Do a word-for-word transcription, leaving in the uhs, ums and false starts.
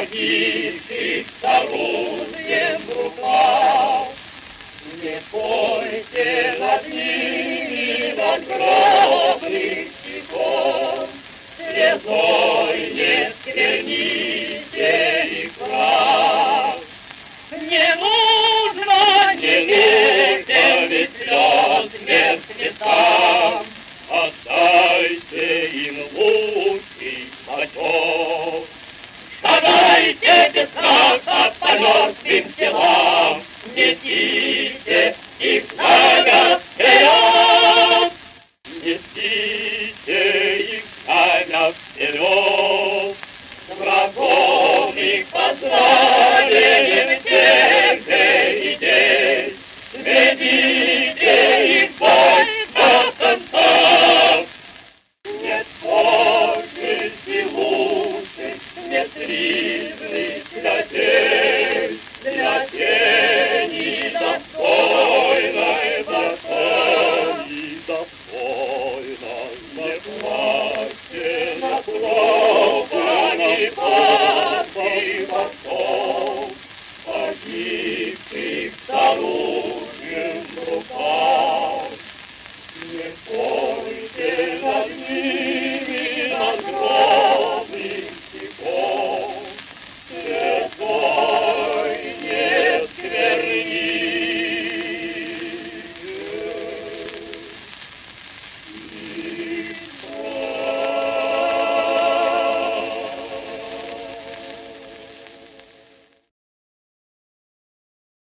погибших с оружием в руках. Не пойте над ними надгробных стихов, слезой не скверните их прах. Не нужно, не верь.